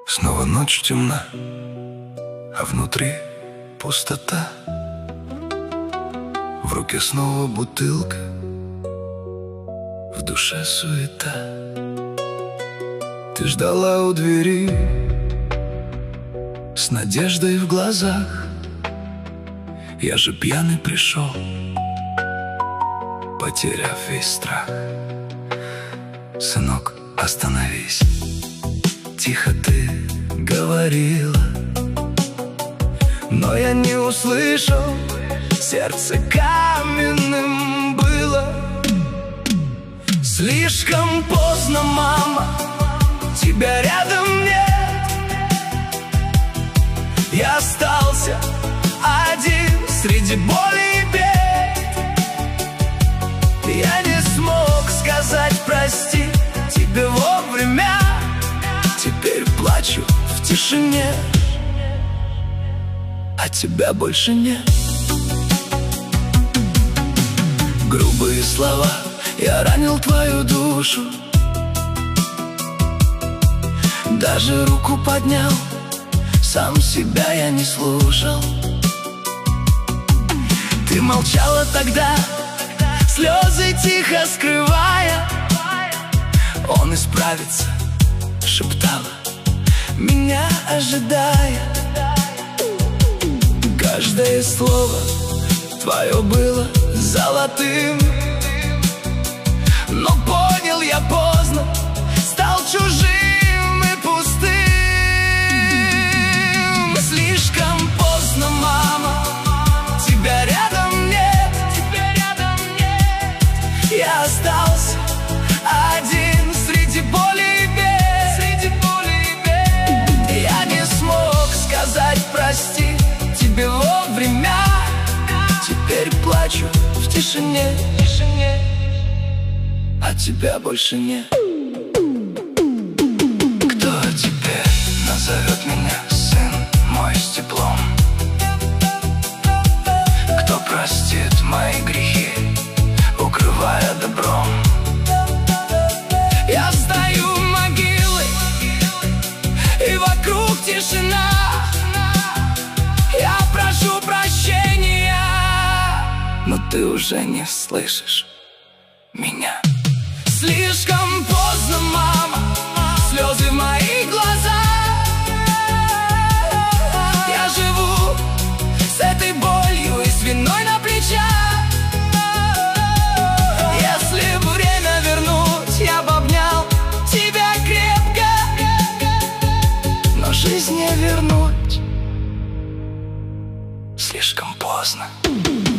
Снова ночь темна, а внутри пустота. В руке снова бутылка, в душе суета. Ты ждала у двери с надеждой в глазах. Я же пьяный пришел, потеряв весь страх. Сынок, остановись, тихо ты говорила, но я не услышал, сердце каменным было. Слишком поздно, мама, тебя рядом нет. Я остался один среди боли и бед. Я не смог сказать прости тебе вовремя. Теперь плачу в тишине, а тебя больше нет. Грубые слова, я ранил твою душу. Даже руку поднял, сам себя я не слушал. Ты молчала тогда, слезы тихо скрывая. Он исправится, шептала, меня ожидая. Каждое слово твое было золотым, но понял я поздно, стал чужим и пустым. Слишком поздно, мама, тебя рядом нет. Я остался один среди боли и бед. Я не смог сказать прости тебе вовремя. Теперь плачу в тишине, а тебя больше нет. Кто теперь назовет меня сын мой с теплом? Кто простит мои грехи, укрывая добром? Я стою у могилы, и вокруг тишина. Я прошу прощения, но ты уже не слышишь меня. Слишком поздно, мама, слезы в моих глазах. Я живу с этой болью и с виной на плечах. Если бы время вернуть, я бы обнял тебя крепко, но жизнь не вернуть. Слишком поздно.